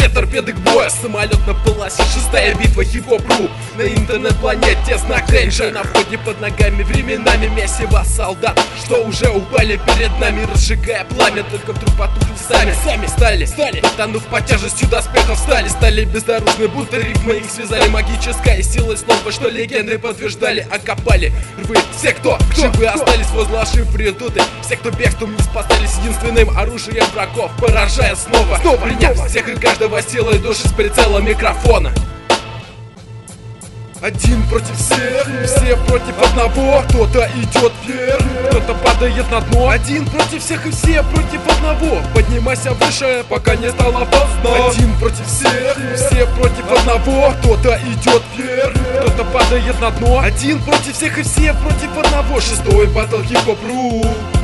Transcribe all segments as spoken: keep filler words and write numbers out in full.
Все торпеды к бою, самолет на полосе, шестая битва хип-хоп-ру. На интернет-планете знак Рейнджер. На входе под ногами временами месиво солдат, что уже упали перед нами, разжигая пламя. Только вдруг потухли сами, сами стали, стали, потонув под тяжестью доспехов, стали, стали бездорожны, будто рифмы их связали магической силой слова, что легенды подтверждали, окопали рвы. Все, кто, кто живы кто? Остались возле ошиб редуты, все, кто бегством не спасались единственным оружием врагов, поражая снова, снова приняв снова. Всех и каждого силой души с прицелом микрофона. Один против всех, все против одного. Кто-то идет вверх, кто-то падает на дно. Один против всех и все против одного. Поднимайся выше, пока не стало поздно. Один против всех, все против одного. Кто-то идет вверх, кто-то падает на дно. Один против всех и все против одного. Шестой батл хип-хоп-ру.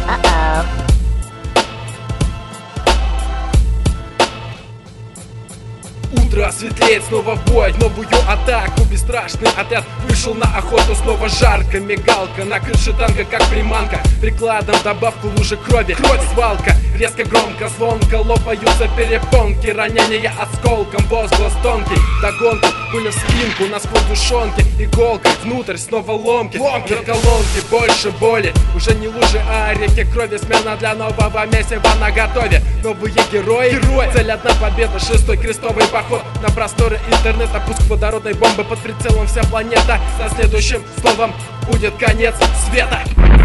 Утро светлеет, снова в бой, новую атаку. Бесстрашный отряд вышел на охоту. Снова жарко, мигалка на крыше танка, как приманка. Прикладом добавку лужи крови, кровь свалка. Резко, громко, звонко лопаются перепонки. Ранение осколком, возглас тонкий. Догонка, пуля в спинку, насквозь душонки. Иголка внутрь, снова ломки. Ломки, колонки, больше боли. Уже не лужи, а реки крови. Смена для нового месива на готове. Новые герои, герои. Цель одна победа, шестой крестовый поход. На просторы интернета, пуск водородной бомбы под прицелом вся планета. За следующим словом будет конец света.